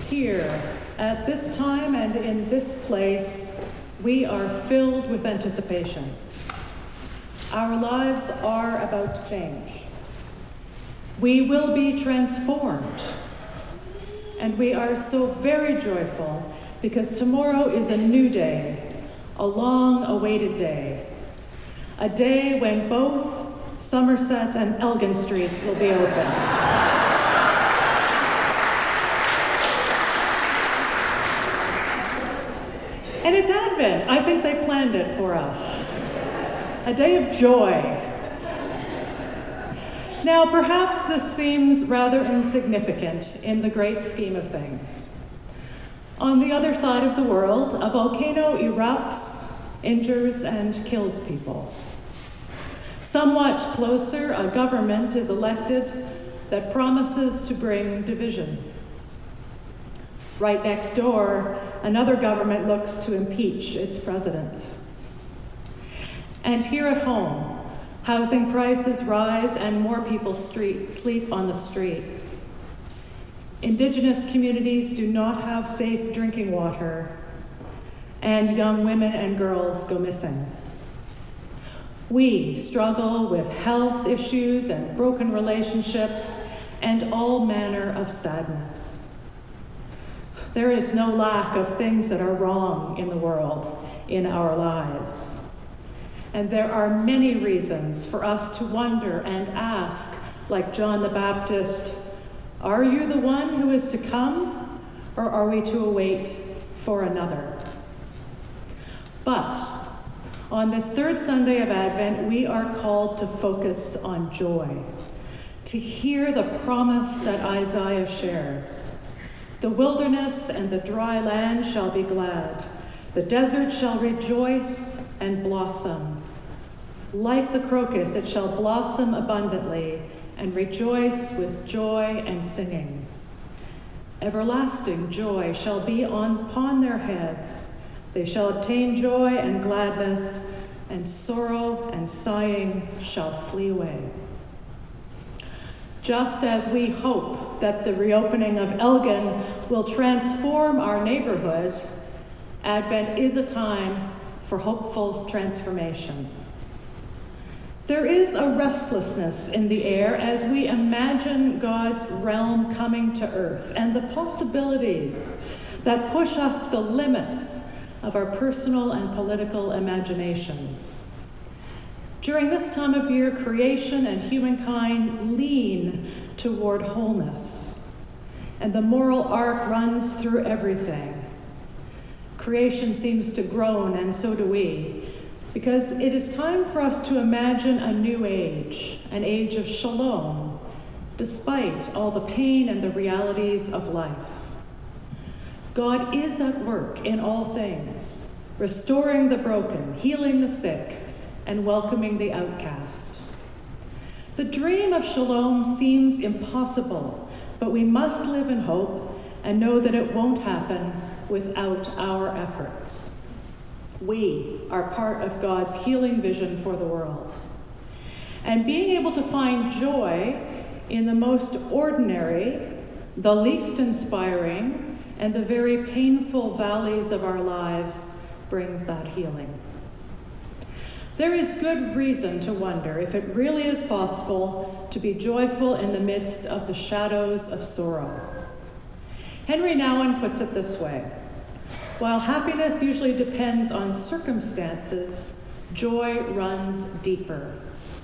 Here, at this time and in this place, we are filled with anticipation. Our lives are about to change. We will be transformed. And we are so very joyful because tomorrow is a new day, a long-awaited day, a day when both Somerset and Elgin streets will be open. And it's Advent. I think they planned it for us. A day of joy. Now, perhaps this seems rather insignificant in the great scheme of things. On the other side of the world, a volcano erupts, injures, and kills people. Somewhat closer, a government is elected that promises to bring division. Right next door, another government looks to impeach its president. And here at home, housing prices rise and more people sleep on the streets. Indigenous communities do not have safe drinking water, and young women and girls go missing. We struggle with health issues and broken relationships and all manner of sadness. There is no lack of things that are wrong in the world, in our lives. And there are many reasons for us to wonder and ask, like John the Baptist, are you the one who is to come, or are we to await for another? But on this third Sunday of Advent, we are called to focus on joy, to hear the promise that Isaiah shares. The wilderness and the dry land shall be glad. The desert shall rejoice and blossom. Like the crocus, it shall blossom abundantly and rejoice with joy and singing. Everlasting joy shall be upon their heads. They shall obtain joy and gladness, and sorrow and sighing shall flee away. Just as we hope that the reopening of Elgin will transform our neighborhood, Advent is a time for hopeful transformation. There is a restlessness in the air as we imagine God's realm coming to earth and the possibilities that push us to the limits of our personal and political imaginations. During this time of year, creation and humankind lean toward wholeness, and the moral arc runs through everything. Creation seems to groan, and so do we, because it is time for us to imagine a new age, an age of shalom, despite all the pain and the realities of life. God is at work in all things, restoring the broken, healing the sick, and welcoming the outcast. The dream of shalom seems impossible, but we must live in hope and know that it won't happen without our efforts. We are part of God's healing vision for the world. And being able to find joy in the most ordinary, the least inspiring, and the very painful valleys of our lives brings that healing. There is good reason to wonder if it really is possible to be joyful in the midst of the shadows of sorrow. Henry Nouwen puts it this way: while happiness usually depends on circumstances, joy runs deeper.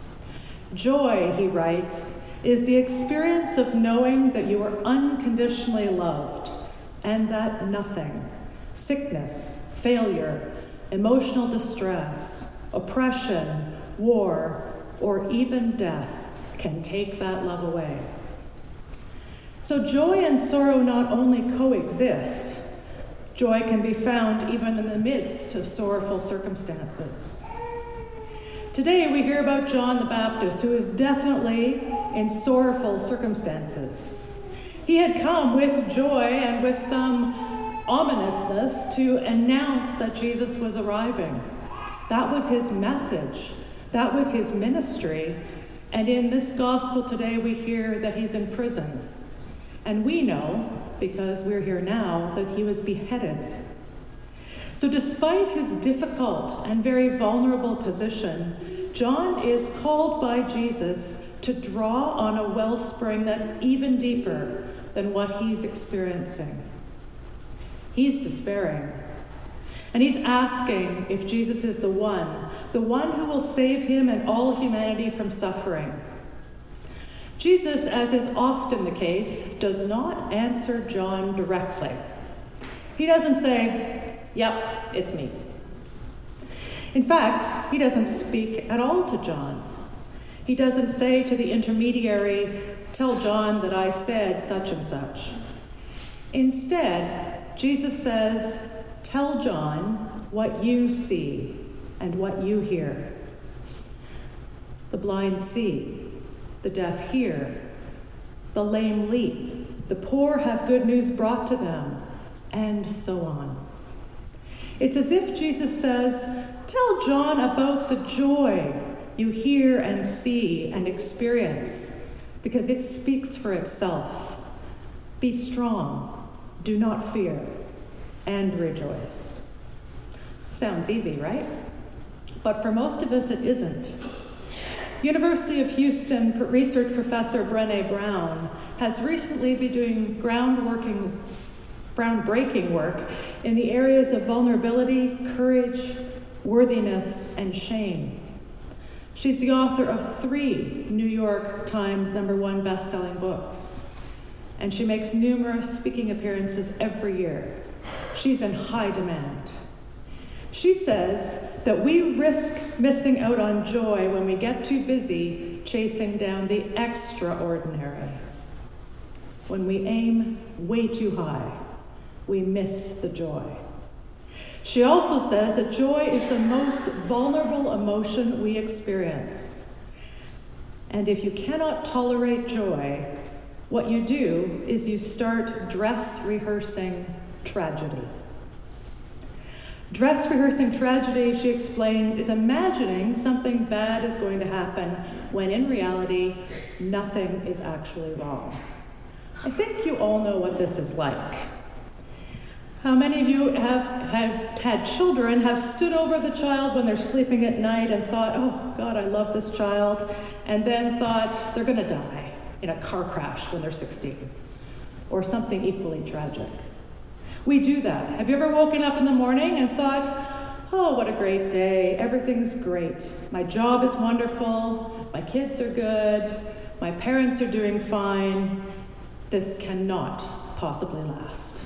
Joy, he writes, is the experience of knowing that you are unconditionally loved and that nothing, sickness, failure, emotional distress, oppression, war, or even death can take that love away. So joy and sorrow not only coexist, joy can be found even in the midst of sorrowful circumstances. Today we hear about John the Baptist, who is definitely in sorrowful circumstances. He had come with joy and with some ominousness to announce that Jesus was arriving. That was his message. That was his ministry. And in this gospel today, we hear that he's in prison. And we know because we're here now, that he was beheaded. So despite his difficult and very vulnerable position, John is called by Jesus to draw on a wellspring that's even deeper than what he's experiencing. He's despairing. And he's asking if Jesus is the one who will save him and all humanity from suffering. Jesus, as is often the case, does not answer John directly. He doesn't say, "Yep, it's me." In fact, he doesn't speak at all to John. He doesn't say to the intermediary, "Tell John that I said such and such." Instead, Jesus says, "Tell John what you see and what you hear. The blind see, the deaf hear, the lame leap, the poor have good news brought to them, and so on." It's as if Jesus says, "Tell John about the joy you hear and see and experience, because it speaks for itself. Be strong, do not fear, and rejoice." Sounds easy, right? But for most of us, it isn't. University of Houston research professor Brené Brown has recently been doing groundbreaking work in the areas of vulnerability, courage, worthiness, and shame. She's the author of 3 New York Times #1 best-selling books, and she makes numerous speaking appearances every year. She's in high demand. She says that we risk missing out on joy when we get too busy chasing down the extraordinary. When we aim way too high, we miss the joy. She also says that joy is the most vulnerable emotion we experience. And if you cannot tolerate joy, what you do is you start dress rehearsing tragedy. Dress rehearsing tragedy, she explains, is imagining something bad is going to happen when in reality, nothing is actually wrong. I think you all know what this is like. How many of you have had children, have stood over the child when they're sleeping at night and thought, "Oh God, I love this child," and then thought they're going to die in a car crash when they're 16, or something equally tragic? We do that. Have you ever woken up in the morning and thought, "Oh, what a great day. Everything's great. My job is wonderful. My kids are good. My parents are doing fine. This cannot possibly last."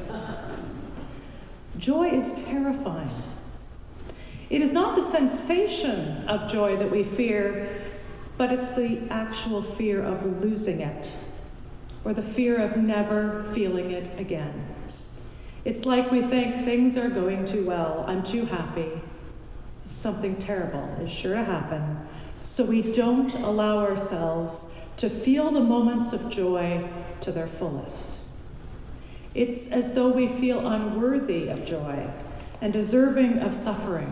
Joy is terrifying. It is not the sensation of joy that we fear, but it's the actual fear of losing it, or the fear of never feeling it again. It's like we think things are going too well, I'm too happy, something terrible is sure to happen, so we don't allow ourselves to feel the moments of joy to their fullest. It's as though we feel unworthy of joy and deserving of suffering.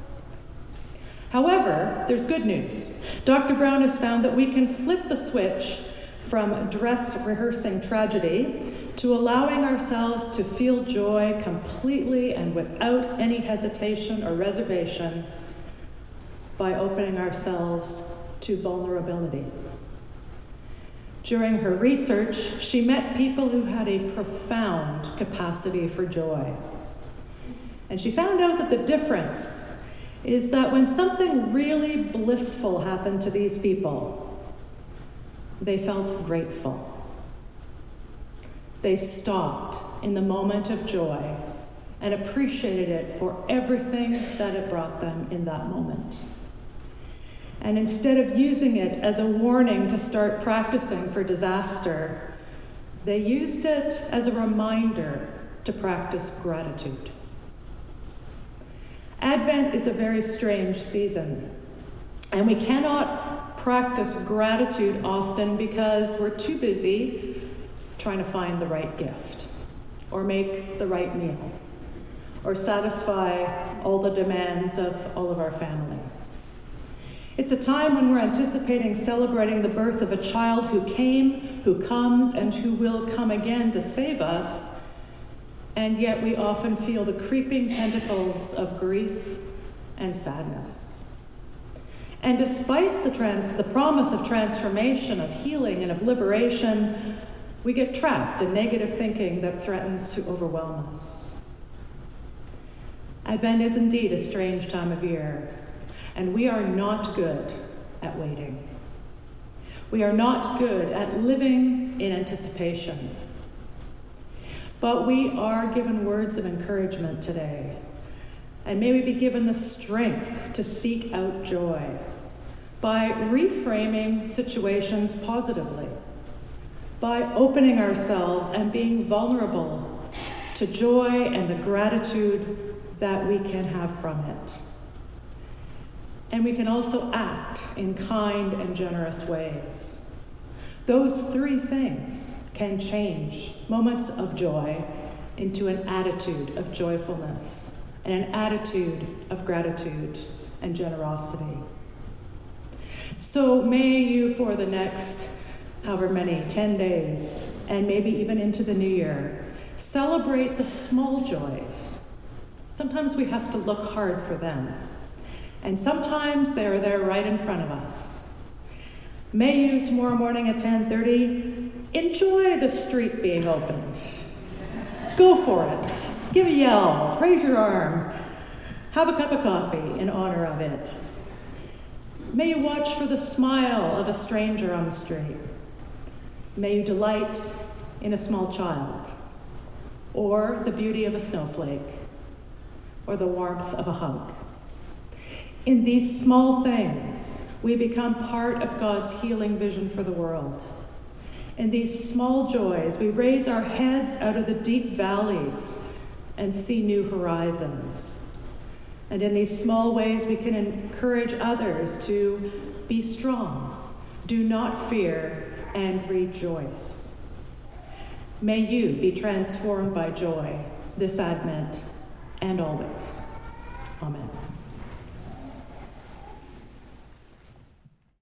However, there's good news. Dr. Brown has found that we can flip the switch from dress rehearsing tragedy to allowing ourselves to feel joy completely and without any hesitation or reservation by opening ourselves to vulnerability. During her research, she met people who had a profound capacity for joy. And she found out that the difference is that when something really blissful happened to these people, they felt grateful. They stopped in the moment of joy and appreciated it for everything that it brought them in that moment. And instead of using it as a warning to start practicing for disaster, they used it as a reminder to practice gratitude. Advent is a very strange season, and we cannot practice gratitude often because we're too busy trying to find the right gift, or make the right meal, or satisfy all the demands of all of our family. It's a time when we're anticipating celebrating the birth of a child who came, who comes, and who will come again to save us, and yet we often feel the creeping tentacles of grief and sadness. And despite the promise of transformation, of healing, and of liberation, we get trapped in negative thinking that threatens to overwhelm us. Advent is indeed a strange time of year, and we are not good at waiting. We are not good at living in anticipation. But we are given words of encouragement today, and may we be given the strength to seek out joy by reframing situations positively, by opening ourselves and being vulnerable to joy and the gratitude that we can have from it. And we can also act in kind and generous ways. Those three things can change moments of joy into an attitude of joyfulness and an attitude of gratitude and generosity. So may you, for the next however many, 10 days, and maybe even into the new year, celebrate the small joys. Sometimes we have to look hard for them, and sometimes they're there right in front of us. May you, tomorrow morning at 10:30, enjoy the street being opened. Go for it. Give a yell. Raise your arm. Have a cup of coffee in honor of it. May you watch for the smile of a stranger on the street. May you delight in a small child, or the beauty of a snowflake, or the warmth of a hug. In these small things, we become part of God's healing vision for the world. In these small joys, we raise our heads out of the deep valleys and see new horizons. And in these small ways, we can encourage others to be strong, do not fear, and rejoice. May you be transformed by joy this Advent and always. Amen.